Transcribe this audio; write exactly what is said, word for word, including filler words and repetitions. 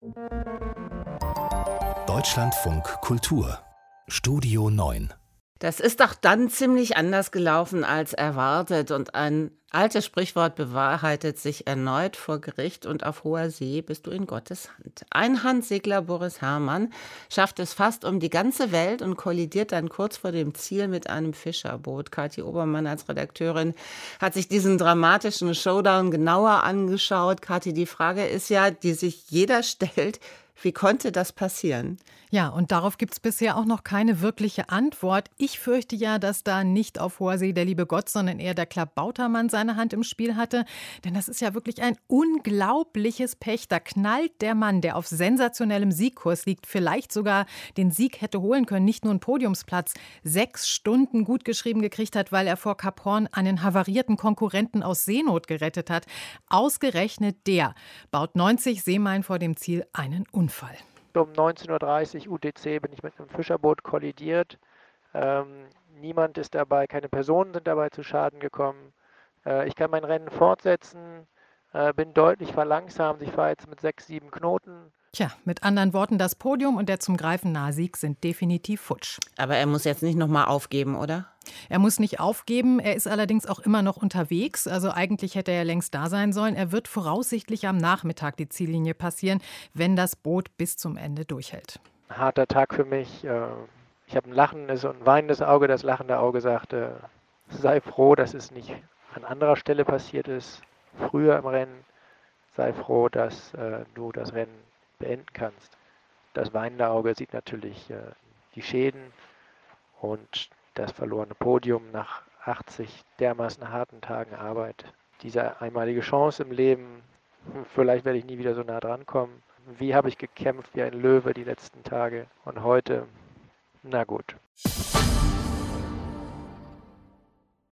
Deutschlandfunk Kultur Studio neun. Das ist doch dann ziemlich anders gelaufen als erwartet und ein altes Sprichwort bewahrheitet sich erneut vor Gericht und auf hoher See bist du in Gottes Hand. Ein Handsegler, Boris Herrmann, schafft es fast um die ganze Welt und kollidiert dann kurz vor dem Ziel mit einem Fischerboot. Kathi Obermann als Redakteurin hat sich diesen dramatischen Showdown genauer angeschaut. Kathi, die Frage ist ja, die sich jeder stellt, wie konnte das passieren? Ja, und darauf gibt es bisher auch noch keine wirkliche Antwort. Ich fürchte ja, dass da nicht auf hoher See der liebe Gott, sondern eher der Klabautermann seine Hand im Spiel hatte. Denn das ist ja wirklich ein unglaubliches Pech. Da knallt der Mann, der auf sensationellem Siegkurs liegt, vielleicht sogar den Sieg hätte holen können, nicht nur einen Podiumsplatz, sechs Stunden gut geschrieben gekriegt hat, weil er vor Kap Horn einen havarierten Konkurrenten aus Seenot gerettet hat. Ausgerechnet der baut neunzig Seemeilen vor dem Ziel einen Unfall. Um neunzehn Uhr dreißig U T C bin ich mit einem Fischerboot kollidiert. Ähm, niemand ist dabei, keine Personen sind dabei zu Schaden gekommen. Äh, ich kann mein Rennen fortsetzen, äh, bin deutlich verlangsamt. Ich fahre jetzt mit sechs, sieben Knoten. Tja, mit anderen Worten, das Podium und der zum Greifen nahe Sieg sind definitiv futsch. Aber er muss jetzt nicht nochmal aufgeben, oder? Er muss nicht aufgeben, er ist allerdings auch immer noch unterwegs. Also eigentlich hätte er längst da sein sollen. Er wird voraussichtlich am Nachmittag die Ziellinie passieren, wenn das Boot bis zum Ende durchhält. Ein harter Tag für mich. Äh, ich habe ein lachendes und ein weinendes Auge. Das lachende Auge sagte, sei froh, dass es nicht an anderer Stelle passiert ist, früher im Rennen. Sei froh, dass äh, du das Rennen beenden kannst. Das weinende Auge sieht natürlich äh, die Schäden und das verlorene Podium nach achtzig dermaßen harten Tagen Arbeit. Diese einmalige Chance im Leben, vielleicht werde ich nie wieder so nah dran kommen. Wie habe ich gekämpft wie ein Löwe die letzten Tage und heute, na gut.